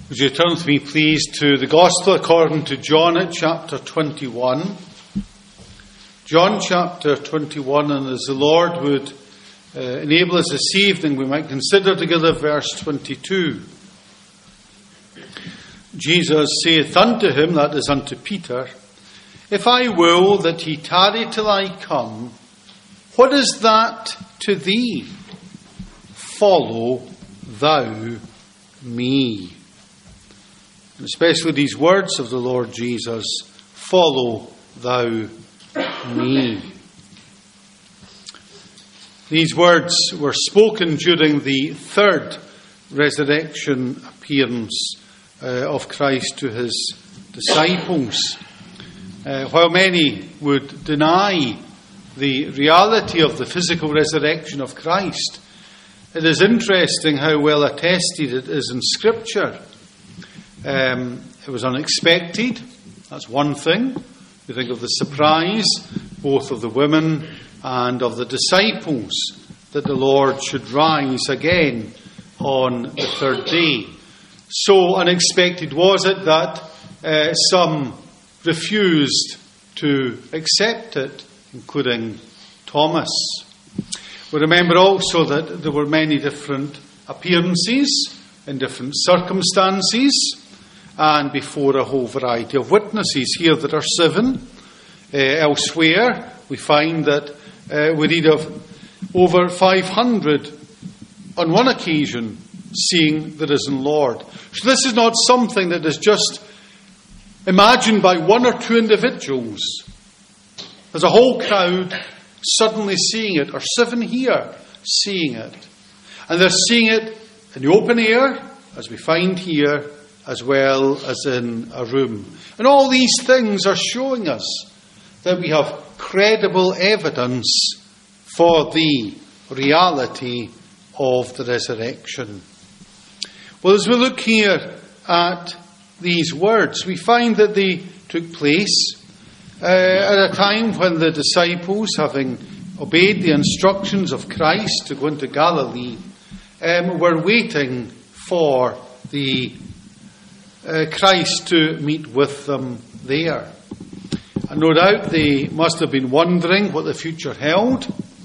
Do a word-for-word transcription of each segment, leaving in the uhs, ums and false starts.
Would you turn with me, please, to the Gospel according to John at chapter twenty-one. John chapter twenty-one, and as the Lord would uh, enable us this evening, we might consider together verse twenty-two. Jesus saith unto him, that is unto Peter, If I will that he tarry till I come, what is that to thee? Follow thou me. And especially these words of the Lord Jesus, follow thou me. These words were spoken during the third resurrection appearance uh, of Christ to his disciples. Uh, while many would deny the reality of the physical resurrection of Christ, it is interesting how well attested it is in Scripture. Um, it was unexpected, that's one thing. You think of the surprise, both of the women and of the disciples, that the Lord should rise again on the third day. So unexpected was it that uh, some refused to accept it, including Thomas. We remember also that there were many different appearances in different circumstances and before a whole variety of witnesses. Here there are seven. Uh, elsewhere we find that uh, we read of over five hundred on one occasion seeing the risen Lord. So this is not something that is just imagined by one or two individuals. There's a whole crowd suddenly seeing it, or seven here seeing it. And they're seeing it in the open air, as we find here, as well as in a room. And all these things are showing us that we have credible evidence for the reality of the resurrection. Well, as we look here at these words, we find that they took place uh, at a time when the disciples, having obeyed the instructions of Christ to go into Galilee, um, were waiting for the uh, Christ to meet with them there. And no doubt they must have been wondering what the future held,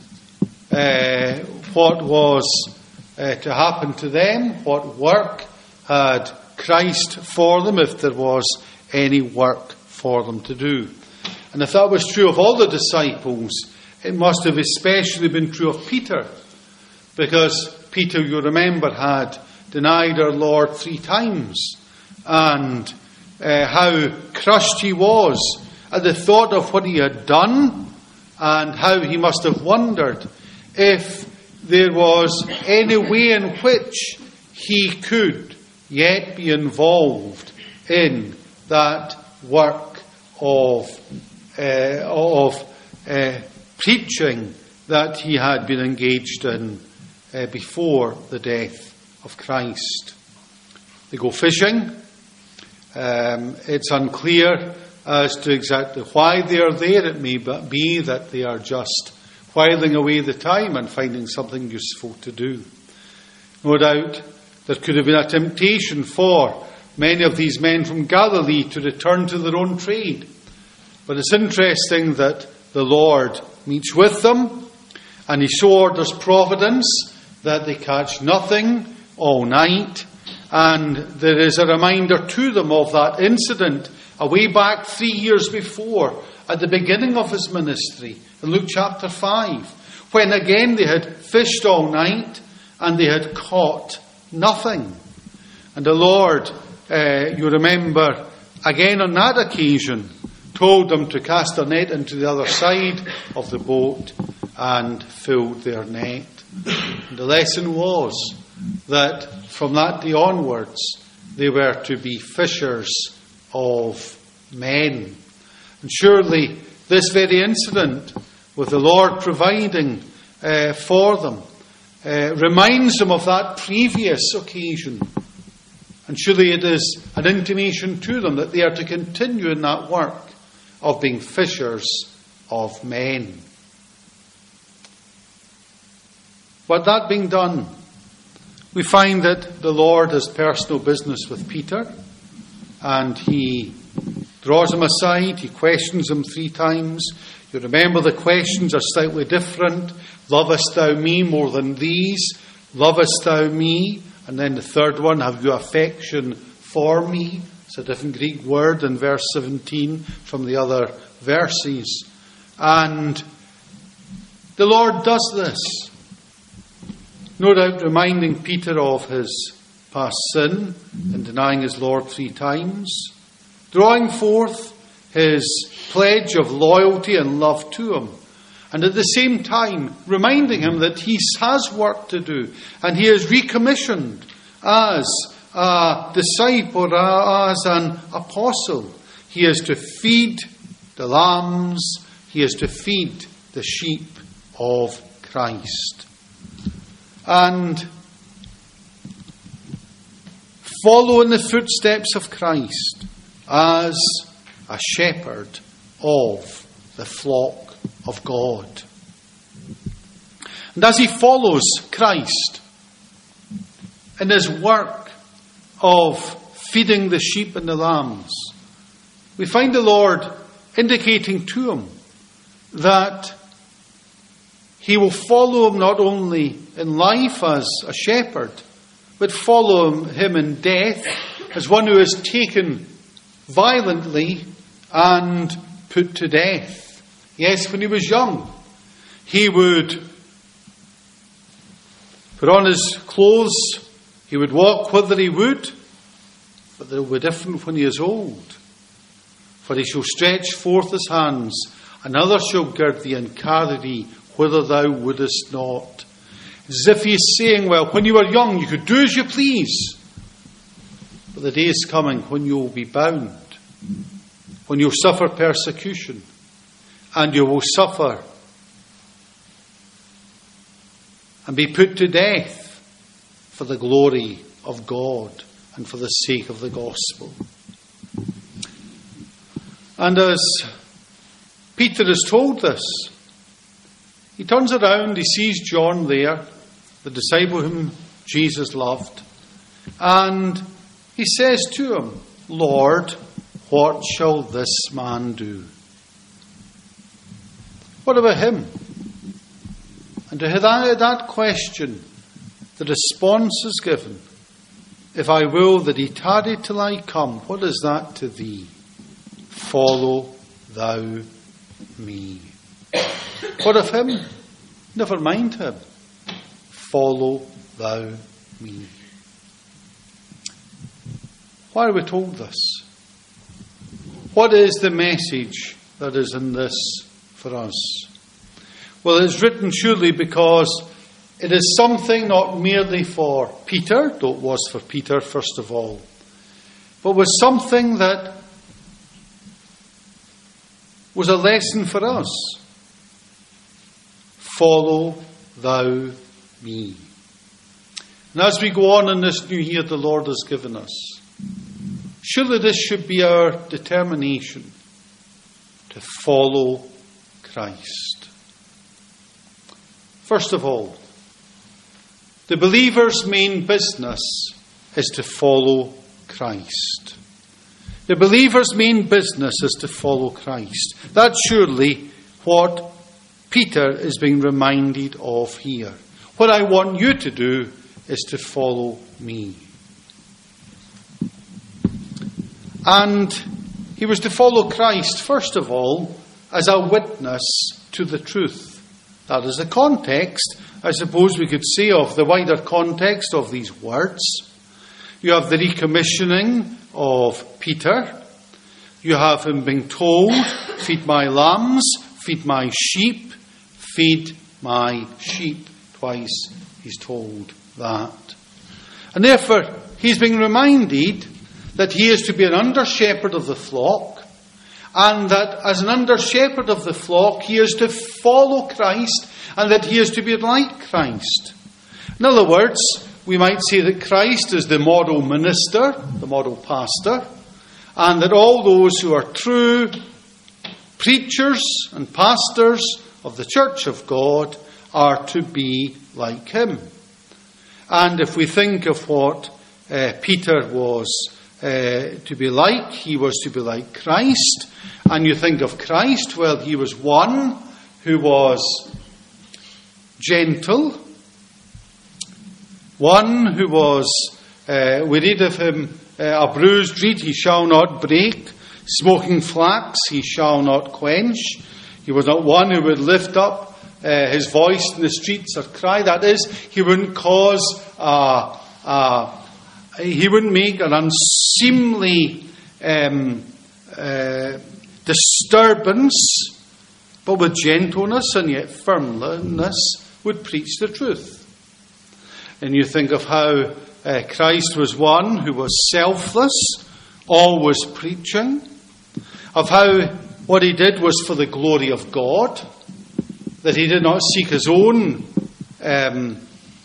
uh, what was uh, to happen to them, what work had Christ for them, if there was any work for them to do. And if that was true of all the disciples, it must have especially been true of Peter, because Peter, you remember, had denied our Lord three times, and uh, how crushed he was at the thought of what he had done, and how he must have wondered if there was any way in which he could yet be involved in that work of uh, of uh, preaching that he had been engaged in uh, before the death of Christ. They go fishing. Um, it's unclear as to exactly why they are there. It may be that they are just whiling away the time and finding something useful to do. No doubt there could have been a temptation for many of these men from Galilee to return to their own trade. But it's interesting that the Lord meets with them, and he so orders providence that they catch nothing all night. And there is a reminder to them of that incident away back three years before, at the beginning of his ministry, in Luke chapter five, when again they had fished all night and they had caught nothing. And the Lord, uh, you remember, again on that occasion, told them to cast their net into the other side of the boat, and filled their net. And the lesson was that from that day onwards, they were to be fishers of men. And surely this very incident, with the Lord providing uh, for them, uh, reminds them of that previous occasion. And surely it is an intimation to them that they are to continue in that work of being fishers of men. But that being done, We find that the Lord has personal business with Peter, and he draws him aside, he questions him three times. You remember the questions are slightly different. Lovest thou me more than these? Lovest thou me? And then the third one, have you affection for me? It's a different Greek word in verse seventeen from the other verses. And the Lord does this, no doubt reminding Peter of his past sin in denying his Lord three times, drawing forth his pledge of loyalty and love to him, and at the same time reminding him that he has work to do, and he is recommissioned as a disciple, as an apostle. He is to feed the lambs, he is to feed the sheep of Christ. And follow in the footsteps of Christ as a shepherd of the flock of God. And as he follows Christ in his work of feeding the sheep and the lambs, we find the Lord indicating to him that he will follow him not only in life as a shepherd, but follow him in death as one who is taken violently and put to death. Yes, when he was young, he would put on his clothes, he would walk whither he would, but they will be different when he is old. For he shall stretch forth his hands, another shall gird thee and carry thee whither thou wouldest not. As if he is saying, well, when you were young, you could do as you please. But the day is coming when you will be bound, when you'll suffer persecution, and you will suffer and be put to death for the glory of God and for the sake of the gospel. And as Peter is told this, he turns around, he sees John there, the disciple whom Jesus loved, and he says to him, Lord, what shall this man do? What about him? And to that, that question, the response is given, if I will that he tarry till I come, what is that to thee? Follow thou me. What of him? Never mind him. Follow thou me. Why are we told this? What is the message that is in this for us? Well, it's written surely because it is something not merely for Peter, though it was for Peter first of all, but was something that was a lesson for us. Follow thou me. And as we go on in this new year the Lord has given us, surely this should be our determination to follow Christ. First of all, the believer's main business is to follow Christ. The believer's main business is to follow Christ. That's surely what Peter is being reminded of here. What I want you to do is to follow me. And he was to follow Christ, first of all, as a witness to the truth. That is the context, I suppose we could say, of the wider context of these words. You have the recommissioning of Peter. You have him being told, feed my lambs, feed my sheep, feed my sheep. Twice he's told that. And therefore, he's being reminded that he is to be an under-shepherd of the flock, and that as an under-shepherd of the flock, he is to follow Christ, and that he is to be like Christ. In other words, we might say that Christ is the model minister, the model pastor, and that all those who are true preachers and pastors of the church of God are to be like him. And if we think of what uh, Peter was uh, to be like, he was to be like Christ. And you think of Christ, well, he was one who was gentle, one who was, uh, we read of him, uh, a bruised reed he shall not break, smoking flax he shall not quench. He was not one who would lift up uh, his voice in the streets or cry. That is, he wouldn't cause, uh, uh, he wouldn't make an unseemly um, uh, disturbance, but with gentleness and yet firmness would preach the truth. And you think of how uh, Christ was one who was selfless, always preaching, of how what he did was for the glory of God, that he did not seek his own um,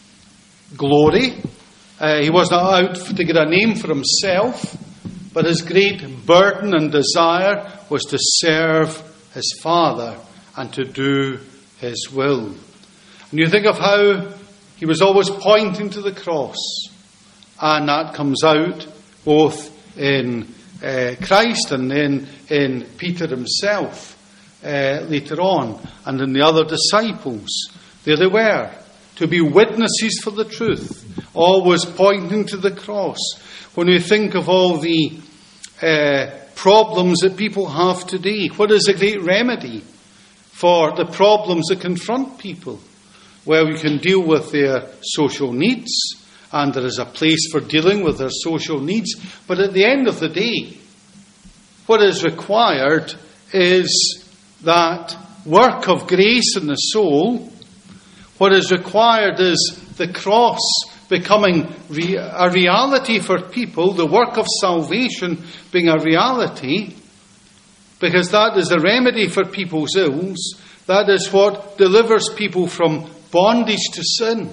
glory. Uh, he was not out to get a name for himself, but his great burden and desire was to serve his Father and to do his will. And you think of how he was always pointing to the cross, and that comes out both in uh, Christ and then in Peter himself uh, later on, and in the other disciples. There they were, to be witnesses for the truth, always pointing to the cross. When we think of all the uh, problems that people have today, what is a great remedy for the problems that confront people? Well, you can deal with their social needs, and there is a place for dealing with their social needs. But at the end of the day, what is required is that work of grace in the soul. What is required is the cross becoming re- a reality for people, the work of salvation being a reality, because that is the remedy for people's ills. That is what delivers people from bondage to sin.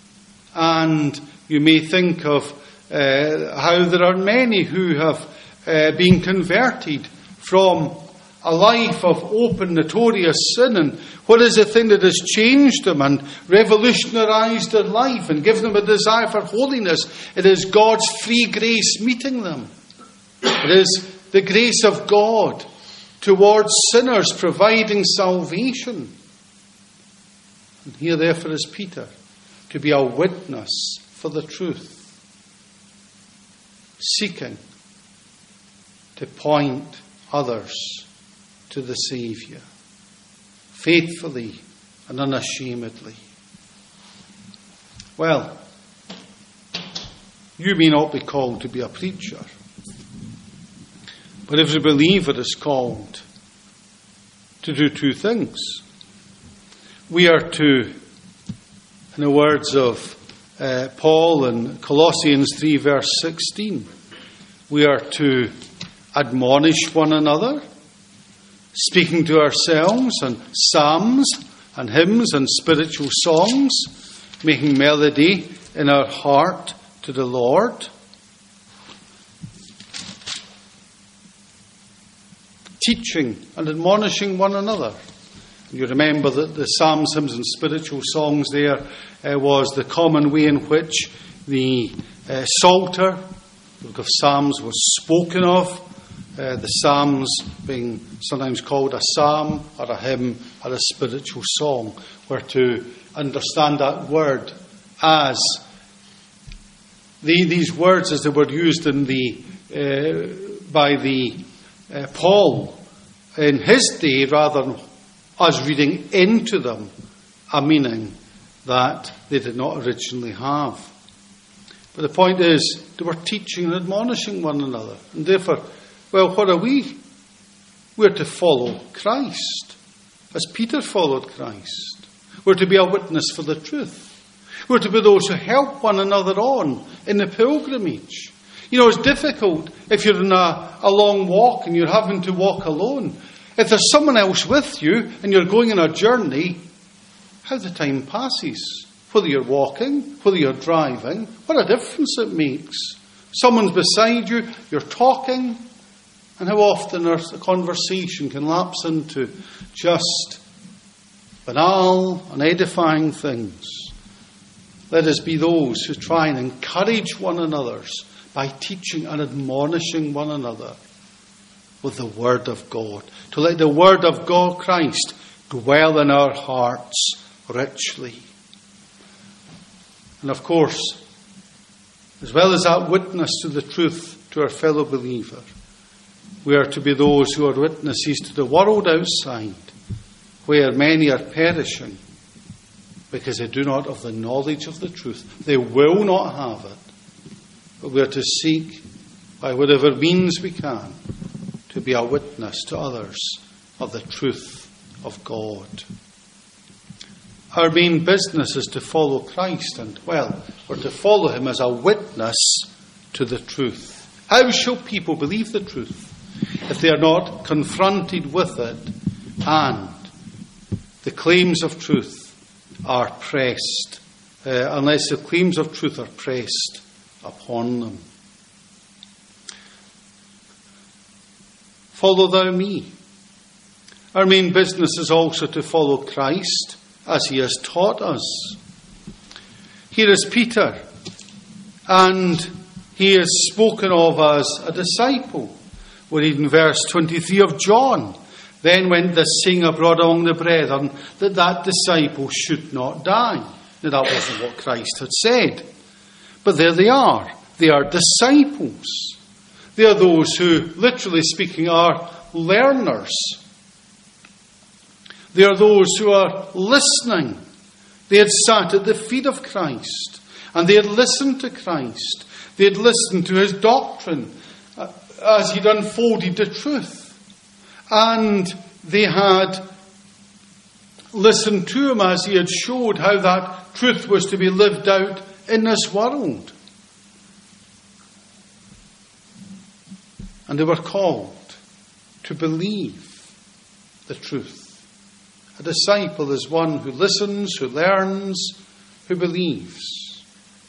And you may think of uh, how there are many who have uh, been converted from a life of open, notorious sin. And what is the thing that has changed them and revolutionized their life and given them a desire for holiness? It is God's free grace meeting them. It is the grace of God towards sinners providing salvation. And here, therefore, is Peter, to be a witness for the truth, seeking to point others to the Saviour, faithfully and unashamedly. Well, you may not be called to be a preacher, but every believer is called to do two things. We are to, in the words of uh, Paul in Colossians three verse sixteen, we are to admonish one another, speaking to ourselves and psalms and hymns and spiritual songs, making melody in our heart to the Lord. Teaching and admonishing one another. You remember that the psalms, hymns and spiritual songs there uh, was the common way in which the uh, Psalter, the book of Psalms, was spoken of. Uh, the Psalms being sometimes called a psalm or a hymn or a spiritual song. We're to understand that word as the, these words as they were used in the uh, by the uh, Paul in his day, rather than us reading into them a meaning that they did not originally have. But the point is, they were teaching and admonishing one another. And therefore, well, what are we? We're to follow Christ, as Peter followed Christ. We're to be a witness for the truth. We're to be those who help one another on in the pilgrimage. You know, it's difficult if you're in a, a long walk and you're having to walk alone. If there's someone else with you and you're going on a journey, how the time passes. Whether you're walking, whether you're driving, what a difference it makes. Someone's beside you, you're talking, and how often our conversation can lapse into just banal, unedifying things. Let us be those who try and encourage one another by teaching and admonishing one another with the Word of God. To let the Word of God, Christ, dwell in our hearts richly. And of course, as well as that witness to the truth to our fellow believer, we are to be those who are witnesses to the world outside, where many are perishing because they do not have the knowledge of the truth. They will not have it. But we are to seek, by whatever means we can, to be a witness to others of the truth of God. Our main business is to follow Christ, and, well, we're to follow him as a witness to the truth. How shall people believe the truth if they are not confronted with it and the claims of truth are pressed, uh, unless the claims of truth are pressed upon them? Follow thou me. Our main business is also to follow Christ as he has taught us. Here is Peter, and he is spoken of as a disciple. We read in verse twenty-three of John, then went the saying abroad among the brethren that that disciple should not die. Now that wasn't what Christ had said. But there they are. They are disciples. They are those who, literally speaking, are learners. They are those who are listening. They had sat at the feet of Christ, and they had listened to Christ. They had listened to his doctrine as he'd unfolded the truth. And they had listened to him as he had showed how that truth was to be lived out in this world. And they were called to believe the truth. A disciple is one who listens, who learns, who believes.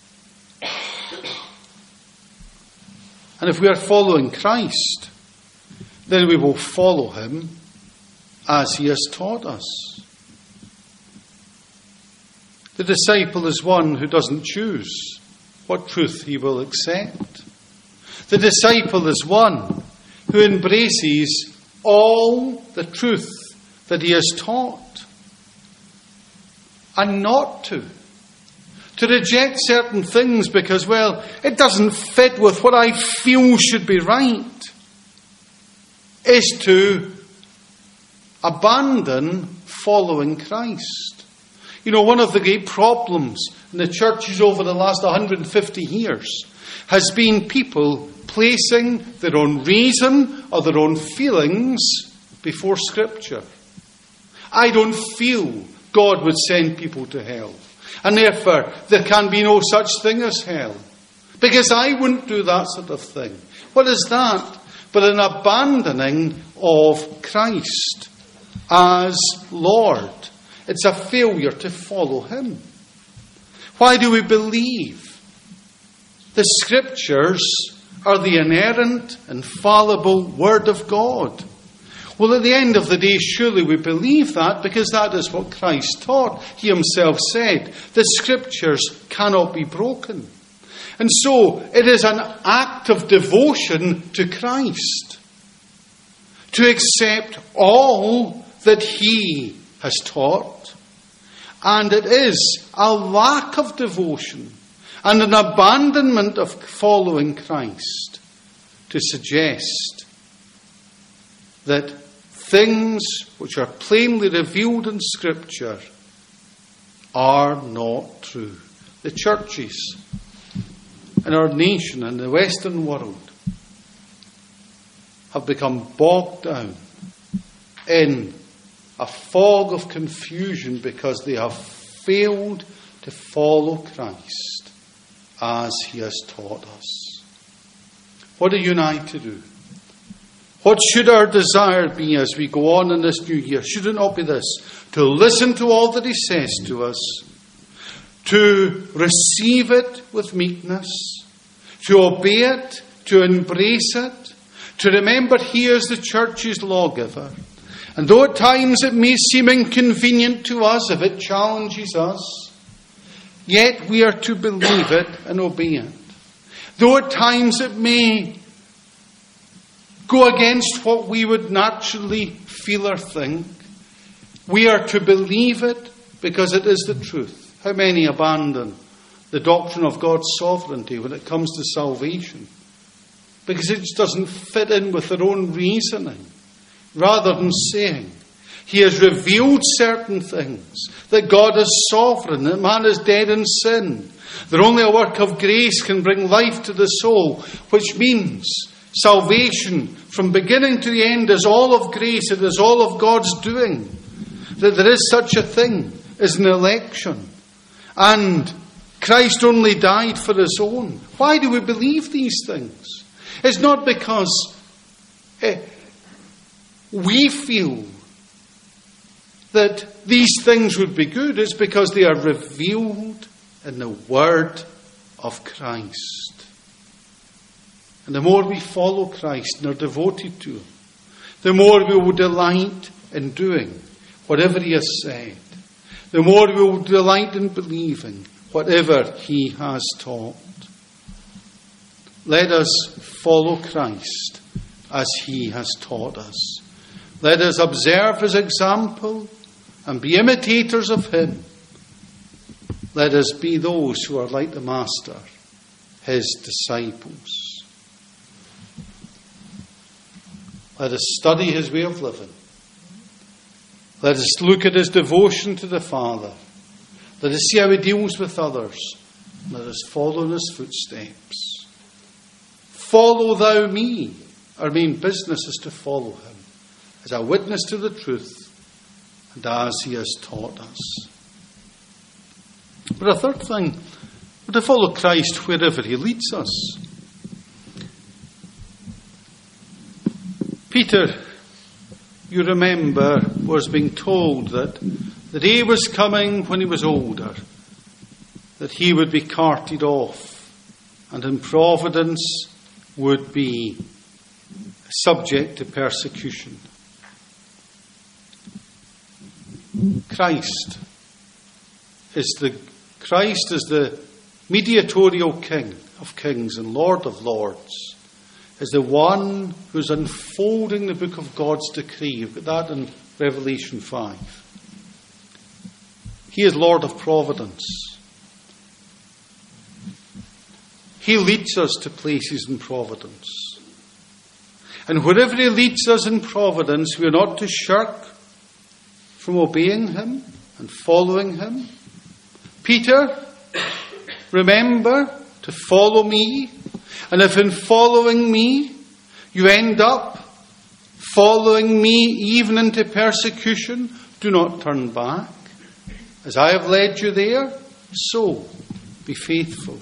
And if we are following Christ, then we will follow him as he has taught us. The disciple is one who doesn't choose what truth he will accept. The disciple is one who embraces all the truth that he has taught, and not to. To reject certain things because, well, it doesn't fit with what I feel should be right, is to abandon following Christ. You know, one of the great problems in the churches over the last one hundred fifty years has been people placing their own reason or their own feelings before Scripture. I don't feel God would send people to hell, and therefore there can be no such thing as hell, because I wouldn't do that sort of thing. What is that but an abandoning of Christ as Lord? It's a failure to follow him. Why do we believe the Scriptures are the inerrant, infallible Word of God? Well, at the end of the day, surely we believe that, because that is what Christ taught. He himself said, the Scriptures cannot be broken. And so, it is an act of devotion to Christ to accept all that he has taught. And it is a lack of devotion and an abandonment of following Christ to suggest that things which are plainly revealed in Scripture are not true. The churches in our nation and the Western world have become bogged down in a fog of confusion because they have failed to follow Christ as he has taught us. What are you and I to do? What should our desire be as we go on in this new year? Should it not be this? To listen to all that he says to us, to receive it with meekness, to obey it, to embrace it, to remember he is the church's lawgiver. And though at times it may seem inconvenient to us, if it challenges us, yet we are to believe it and obey it. Though at times it may go against what we would naturally feel or think, we are to believe it because it is the truth. How many abandon the doctrine of God's sovereignty when it comes to salvation? Because it just doesn't fit in with their own reasoning. Rather than saying, He has revealed certain things, that God is sovereign, that man is dead in sin, that only a work of grace can bring life to the soul, which means salvation from beginning to the end is all of grace, it is all of God's doing, that there is such a thing as an election, and Christ only died for His own. Why do we believe these things? It's not because eh, we feel that these things would be good. It's because they are revealed in the Word of Christ. And the more we follow Christ and are devoted to Him, the more we will delight in doing whatever He has said. The more we will delight in believing whatever He has taught. Let us follow Christ as He has taught us. Let us observe His example and be imitators of Him. Let us be those who are like the Master, His disciples. Let us study His way of living. Let us look at His devotion to the Father. Let us see how He deals with others. Let us follow in His footsteps. Follow thou me. Our main business is to follow Him as a witness to the truth and as He has taught us. But a third thing, we're to follow Christ wherever He leads us. Peter, you remember, was being told that the day was coming when he was older, that he would be carted off and in providence would be subject to persecution. Christ is the Christ is the mediatorial King of kings and Lord of lords, is the one who's unfolding the book of God's decree. You've got that in Revelation five. He is Lord of providence. He leads us to places in providence. And wherever He leads us in providence, we are not to shirk from obeying Him and following Him. Peter, remember to follow me. And if in following me, you end up following me even into persecution, do not turn back. As I have led you there, so be faithful.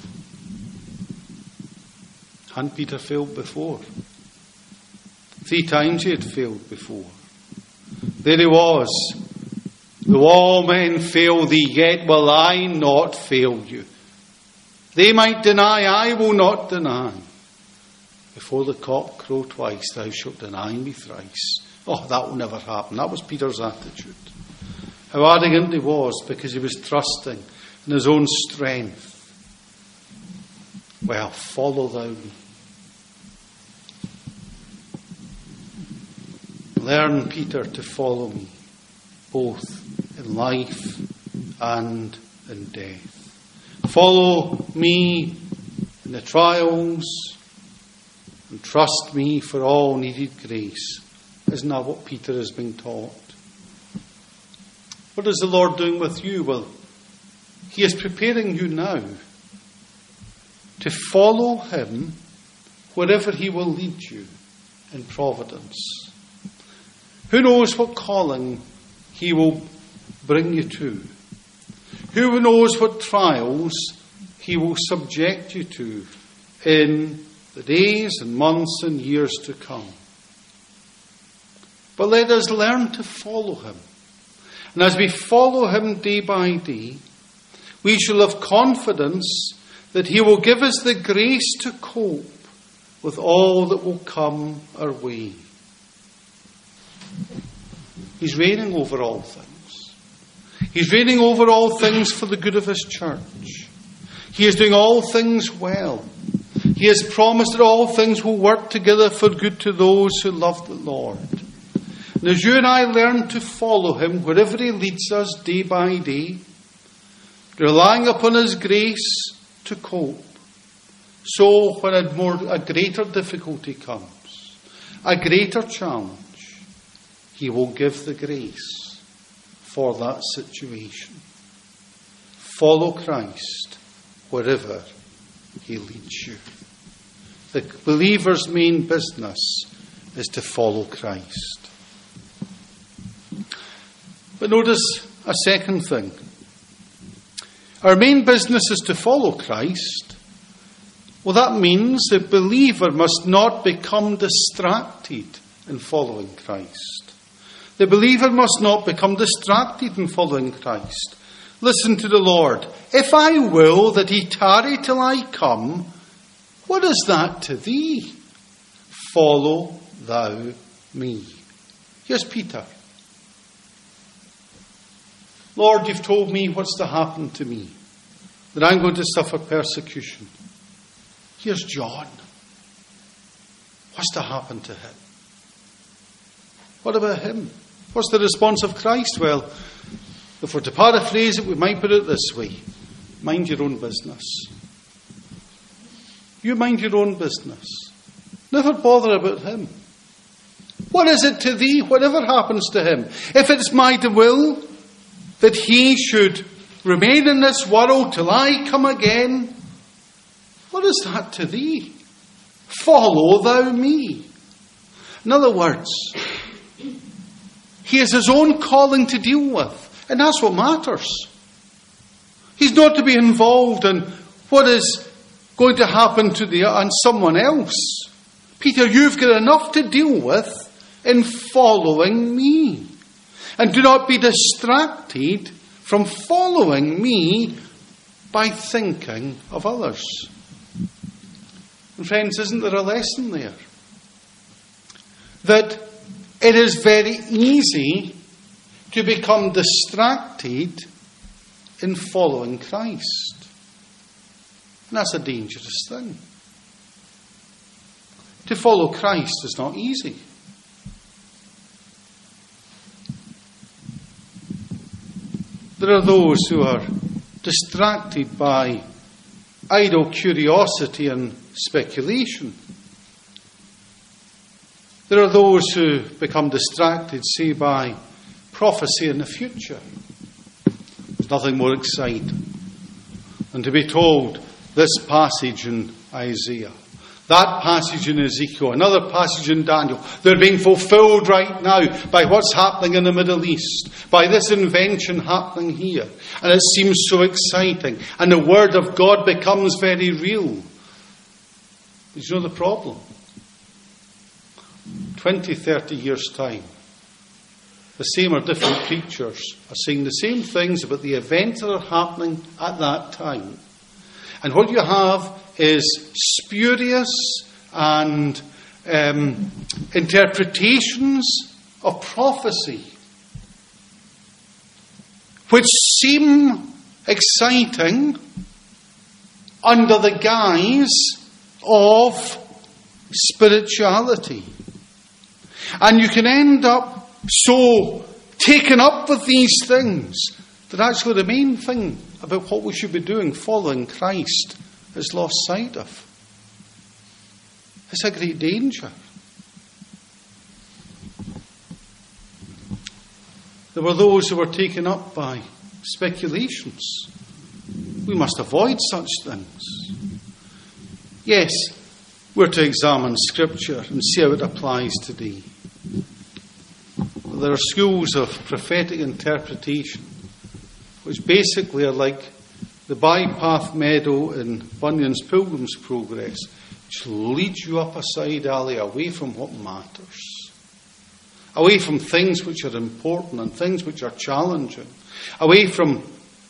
Hadn't Peter failed before? Three times he had failed before. There he was. Though all men fail thee, yet will I not fail you. They might deny, I will not deny. Before the cock crow twice, thou shalt deny me thrice. Oh, that will never happen. That was Peter's attitude. How arrogant he was, because he was trusting in his own strength. Well, follow thou me. Learn, Peter, to follow me, both in life and in death. Follow me in the trials and trust me for all needed grace. Isn't that what Peter is being taught? What is the Lord doing with you? Well, He is preparing you now to follow Him wherever He will lead you in providence. Who knows what calling He will bring you to? Who knows what trials He will subject you to in the days and months and years to come? But let us learn to follow Him. And as we follow Him day by day, we shall have confidence that He will give us the grace to cope with all that will come our way. He's reigning over all things. He's reigning over all things for the good of His church. He is doing all things well. He has promised that all things will work together for good to those who love the Lord. And as you and I learn to follow him wherever he leads us day by day, relying upon his grace to cope, so when a, more, a greater difficulty comes, a greater challenge, he will give the grace for that situation. Follow Christ wherever he leads you. The believer's main business is to follow Christ. But notice a second thing. Our main business is to follow Christ. Well, that means the believer must not become distracted in following Christ. The believer must not become distracted in following Christ. Listen to the Lord. If I will that he tarry till I come, what is that to thee? Follow thou me. Here's Peter. Lord, you've told me what's to happen to me, that I'm going to suffer persecution. Here's John. What's to happen to him? What about him? What's the response of Christ? Well, if we're to paraphrase it, we might put it this way. Mind your own business. You mind your own business. Never bother about him. What is it to thee, whatever happens to him? If it's my will that he should remain in this world till I come again, what is that to thee? Follow thou me. In other words, he has his own calling to deal with, and that's what matters. He's not to be involved in what is going to happen to the and someone else. Peter, you've got enough to deal with in following me. And do not be distracted from following me by thinking of others. And friends, isn't there a lesson there? That it is very easy to become distracted in following Christ. And that's a dangerous thing. To follow Christ is not easy. There are those who are distracted by idle curiosity and speculation. There are those who become distracted, say, by prophecy in the future. There's nothing more exciting than to be told this passage in Isaiah, that passage in Ezekiel, another passage in Daniel. They're being fulfilled right now by what's happening in the Middle East, by this invention happening here. And it seems so exciting. And the Word of God becomes very real. But you know the problem? twenty, thirty years' time, the same or different preachers are saying the same things about the events that are happening at that time. And what you have is spurious and um, interpretations of prophecy which seem exciting under the guise of spirituality. And you can end up so taken up with these things that actually the main thing about what we should be doing, following Christ, is lost sight of. It's a great danger. There were those who were taken up by speculations. We must avoid such things. Yes, we're to examine Scripture and see how it applies today. There are schools of prophetic interpretation which basically are like the bypath meadow in Bunyan's Pilgrim's Progress, which leads you up a side alley away from what matters, away from things which are important and things which are challenging, away from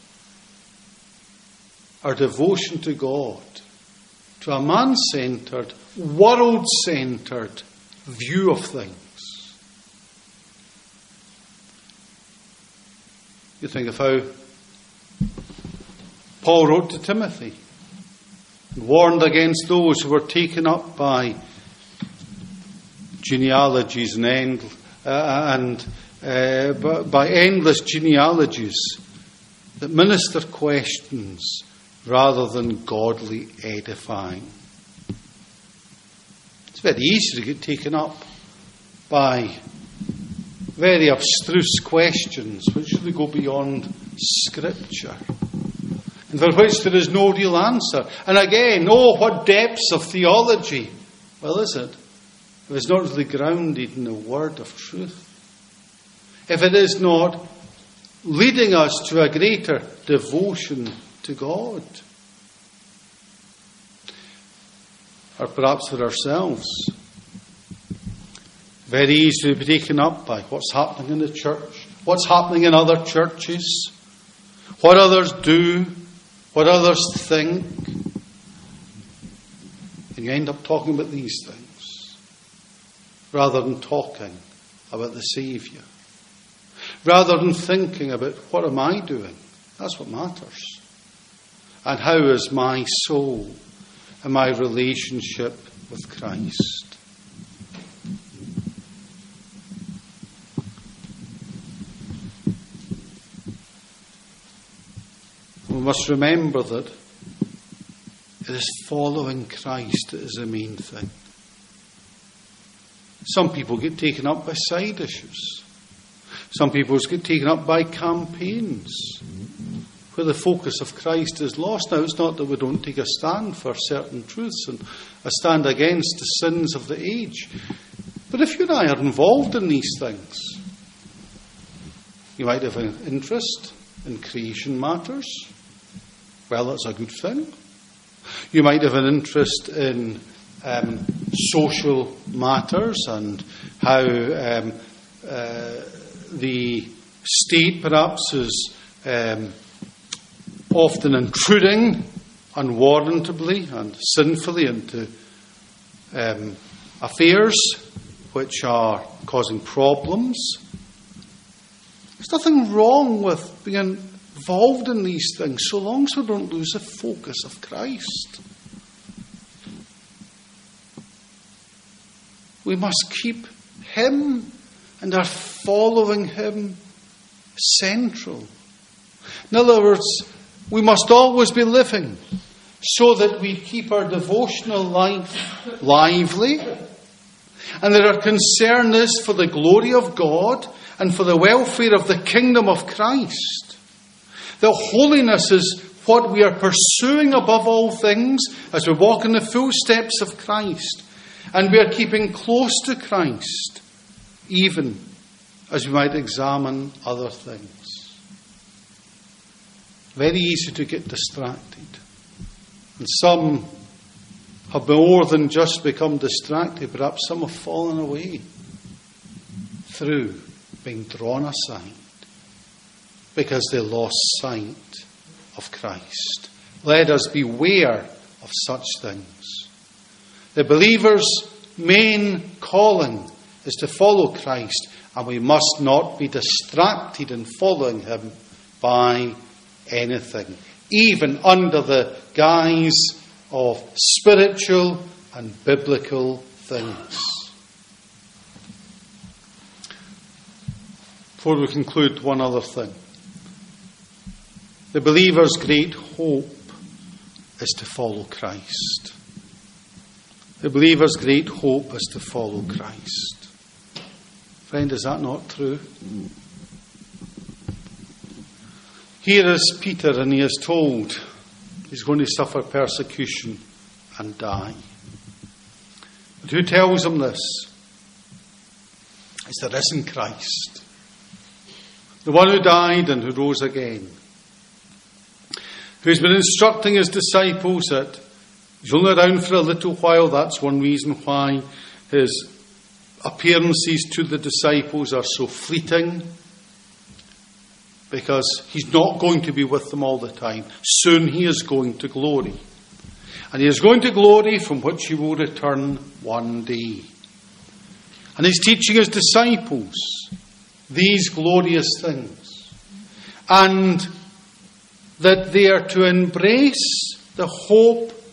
our devotion to God, to a man-centered, world-centered view of things. You think of how Paul wrote to Timothy, and warned against those who were taken up by genealogies and, end, uh, and uh, by endless genealogies that minister questions rather than godly edifying. It's very easy to get taken up by very abstruse questions which really go beyond Scripture, and for which there is no real answer. And again, oh, what depths of theology! Well, is it? If it's not really grounded in the word of truth. If it is not leading us to a greater devotion to God. Or perhaps for ourselves. Very easy to be taken up by what's happening in the church, what's happening in other churches, what others do, what others think. And you end up talking about these things rather than talking about the Saviour. Rather than thinking about what am I doing? That's what matters. And how is my soul and my relationship with Christ? We must remember that it is following Christ that is the main thing. Some people get taken up by side issues. Some people get taken up by campaigns where the focus of Christ is lost. Now, it's not that we don't take a stand for certain truths and a stand against the sins of the age. But if you and I are involved in these things, you might have an interest in creation matters. Well, that's a good thing. You might have an interest in um, social matters and how um, uh, the state perhaps is um, often intruding unwarrantably and sinfully into um, affairs which are causing problems. There's nothing wrong with being involved in these things so long as we don't lose the focus of Christ. We must keep Him and our following Him central. In other words, we must always be living so that we keep our devotional life lively, and that our concern is for the glory of God and for the welfare of the kingdom of Christ. That holiness is what we are pursuing above all things as we walk in the footsteps of Christ, and we are keeping close to Christ, even as we might examine other things. Very easy to get distracted. And some have more than just become distracted. Perhaps some have fallen away through being drawn aside because they lost sight of Christ. Let us beware of such things. The believer's main calling is to follow Christ, and we must not be distracted in following Him by anything, even under the guise of spiritual and biblical things. Before we conclude, one other thing. The believer's great hope is to follow Christ. The believer's great hope is to follow Christ. Friend, is that not true? Here is Peter, and he is told he's going to suffer persecution and die. But who tells him this? It's the risen Christ, the one who died and who rose again, who's been instructing his disciples that he's only around for a little while. That's one reason why his appearances to the disciples are so fleeting, because he's not going to be with them all the time. Soon he is going to glory. And he is going to glory from which he will return one day. And he's teaching his disciples these glorious things. And that they are to embrace the hope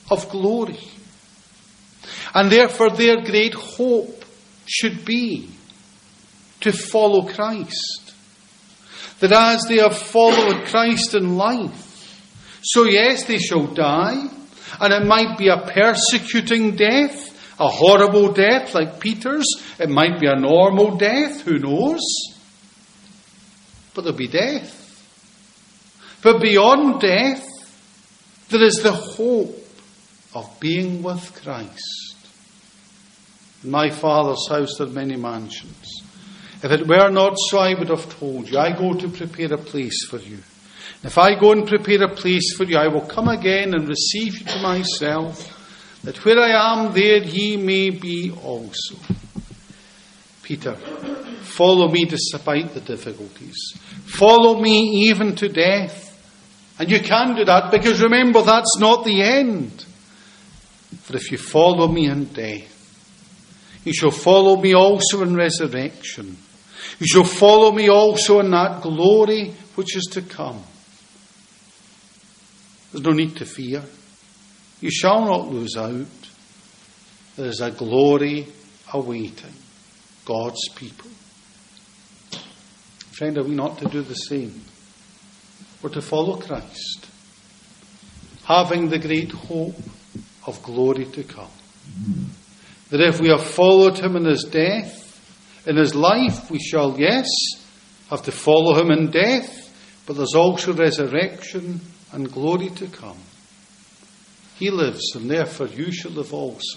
of glory. And therefore their great hope should be to follow Christ. That as they have followed Christ in life, so yes, they shall die, and it might be a persecuting death, a horrible death like Peter's. It might be a normal death, who knows? But there'll be death. But beyond death, there is the hope of being with Christ. In my Father's house there are many mansions. If it were not so, I would have told you, I go to prepare a place for you. And if I go and prepare a place for you, I will come again and receive you to myself, that where I am, there ye may be also. Peter, follow me despite the difficulties. Follow me even to death. And you can do that, because remember, that's not the end. For if you follow me in death, you shall follow me also in resurrection. You shall follow me also in that glory which is to come. There's no need to fear. You shall not lose out. There is a glory awaiting God's people. Friend, are we not to do the same? We're to follow Christ, having the great hope of glory to come. That if we have followed him in his death, in his life, we shall, yes, have to follow him in death, but there's also resurrection and glory to come. He lives, and therefore you shall live also.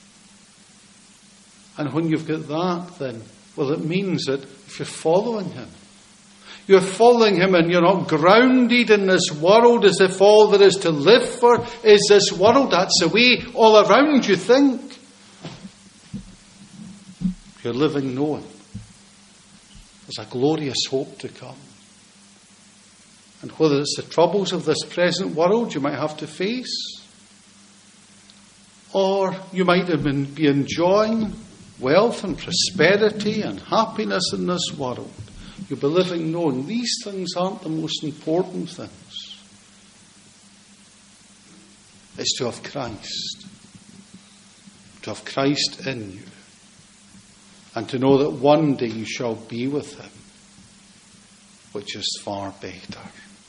And when you've got that, then, well, it means that if you're following him, you're following him and you're not grounded in this world as if all there is to live for is this world. That's the way all around you think. You're living knowing there's a glorious hope to come. And whether it's the troubles of this present world you might have to face, or you might have been, be enjoying wealth and prosperity and happiness in this world, you'll be living knowing these things aren't the most important things. It's to have Christ. To have Christ in you. And to know that one day you shall be with him, which is far better.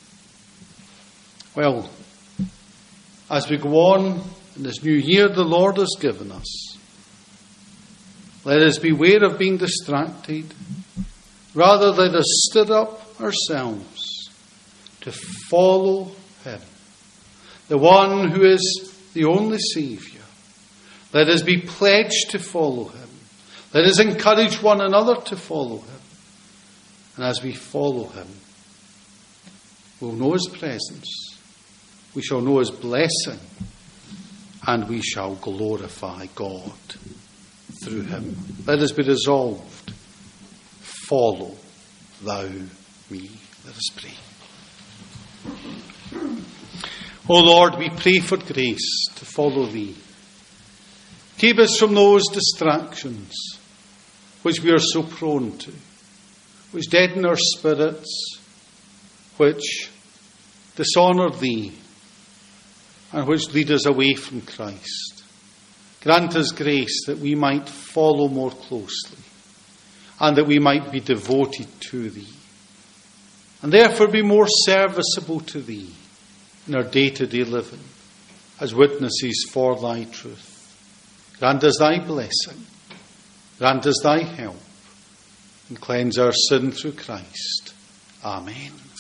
Well, as we go on in this new year the Lord has given us, let us beware of being distracted. Rather, let us stir up ourselves to follow him, the one who is the only Saviour. Let us be pledged to follow him. Let us encourage one another to follow him. And as we follow him, we'll know his presence, we shall know his blessing, and we shall glorify God through him. Let us be resolved. Follow thou me. Let us pray. O Lord, we pray for grace to follow thee. Keep us from those distractions which we are so prone to, which deaden our spirits, which dishonour thee, and which lead us away from Christ. Grant us grace that we might follow more closely, and that we might be devoted to thee, and therefore be more serviceable to thee in our day-to-day living as witnesses for thy truth. Grant us thy blessing, grant us thy help, and cleanse our sin through Christ. Amen.